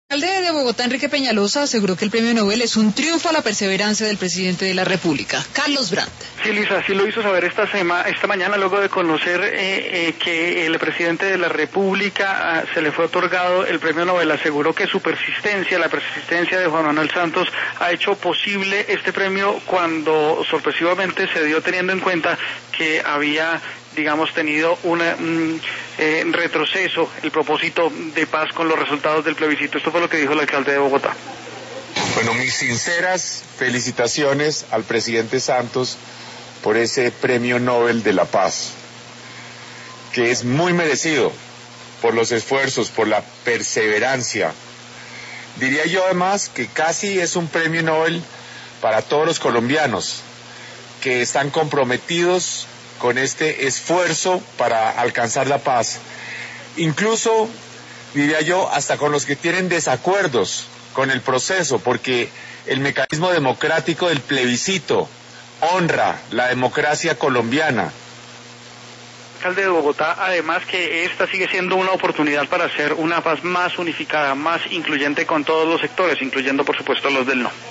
El alcalde de Bogotá, Enrique Peñalosa, aseguró que el premio Nobel es un triunfo a la perseverancia del presidente de la República, Carlos Brandt. Sí, Lisa, así lo hizo saber esta mañana, luego de conocer que el presidente de la República se le fue otorgado el premio Nobel. Aseguró que su persistencia, la persistencia de Juan Manuel Santos, ha hecho posible este premio cuando sorpresivamente se dio, teniendo en cuenta que había, digamos, tenido un retroceso el propósito de paz con los resultados del plebiscito. Esto fue lo que dijo el alcalde de Bogotá. Bueno, mis sinceras felicitaciones al presidente Santos por ese premio Nobel de la Paz, que es muy merecido por los esfuerzos, por la perseverancia. Diría yo además que casi es un premio Nobel para todos los colombianos que están comprometidos con este esfuerzo para alcanzar la paz. Incluso, diría yo, hasta con los que tienen desacuerdos con el proceso, porque el mecanismo democrático del plebiscito honra la democracia colombiana. Alcalde de Bogotá, además que esta sigue siendo una oportunidad para hacer una paz más unificada, más incluyente con todos los sectores, incluyendo por supuesto los del no.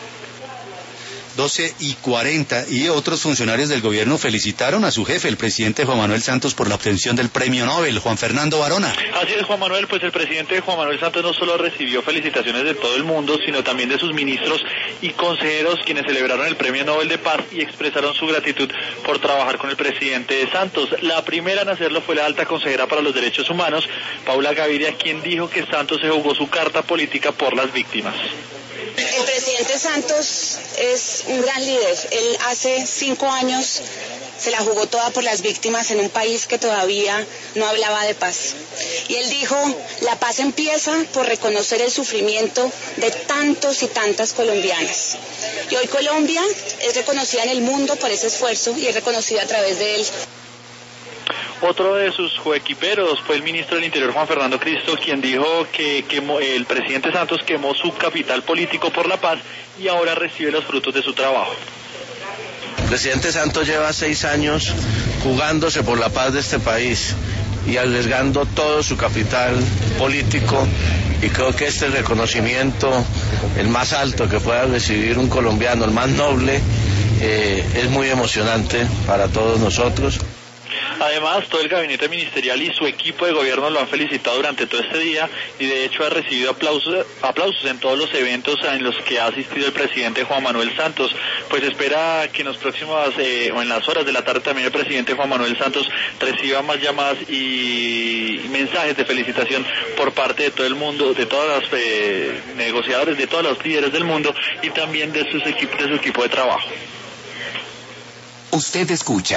12:40, y otros funcionarios del gobierno felicitaron a su jefe, el presidente Juan Manuel Santos, por la obtención del premio Nobel. Juan Fernando Varona. Así es, Juan Manuel, pues el presidente Juan Manuel Santos no solo recibió felicitaciones de todo el mundo, sino también de sus ministros y consejeros, quienes celebraron el premio Nobel de Paz y expresaron su gratitud por trabajar con el presidente Santos. La primera en hacerlo fue la alta consejera para los derechos humanos, Paula Gaviria, quien dijo que Santos se jugó su carta política por las víctimas. El presidente Santos es un gran líder. Él hace 5 años se la jugó toda por las víctimas en un país que todavía no hablaba de paz. Y él dijo, la paz empieza por reconocer el sufrimiento de tantos y tantas colombianas. Y hoy Colombia es reconocida en el mundo por ese esfuerzo y es reconocida a través de él. Otro de sus coequiperos fue el ministro del Interior, Juan Fernando Cristo, quien dijo que el presidente Santos quemó su capital político por la paz y ahora recibe los frutos de su trabajo. El presidente Santos lleva 6 años jugándose por la paz de este país y arriesgando todo su capital político, y creo que este reconocimiento, el más alto que pueda recibir un colombiano, el más noble, es muy emocionante para todos nosotros. Además, todo el gabinete ministerial y su equipo de gobierno lo han felicitado durante todo este día y de hecho ha recibido aplausos en todos los eventos en los que ha asistido el presidente Juan Manuel Santos. Pues espera que en las próximas o en las horas de la tarde también el presidente Juan Manuel Santos reciba más llamadas y mensajes de felicitación por parte de todo el mundo, de todos los negociadores, de todos los líderes del mundo y también de su equipo de trabajo. Usted escucha